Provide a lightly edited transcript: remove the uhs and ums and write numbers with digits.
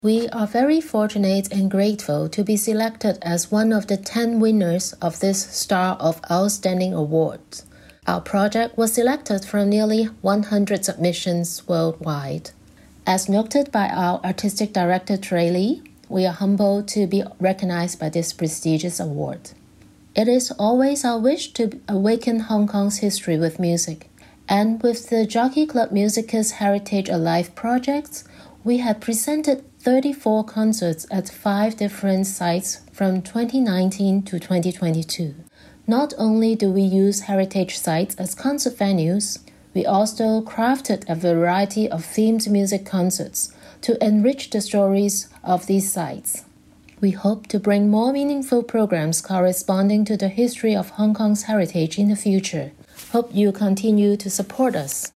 We are very fortunate and grateful to be selected as one of the 10 winners of this Star of Outstanding Awards. Our project was selected from nearly 100 submissions worldwide. As noted by our artistic director Trey Lee, we are humbled to be recognized by this prestigious award. It is always our wish to awaken Hong Kong's history with music, and with the Jockey Club Musicus Heritage Alive projects, we have presented 34 concerts at 5 different sites from 2019 to 2022. Not only do we use heritage sites as concert venues, we also crafted a variety of themed music concerts to enrich the stories of these sites. We hope to bring more meaningful programs corresponding to the history of Hong Kong's heritage in the future. Hope you continue to support us.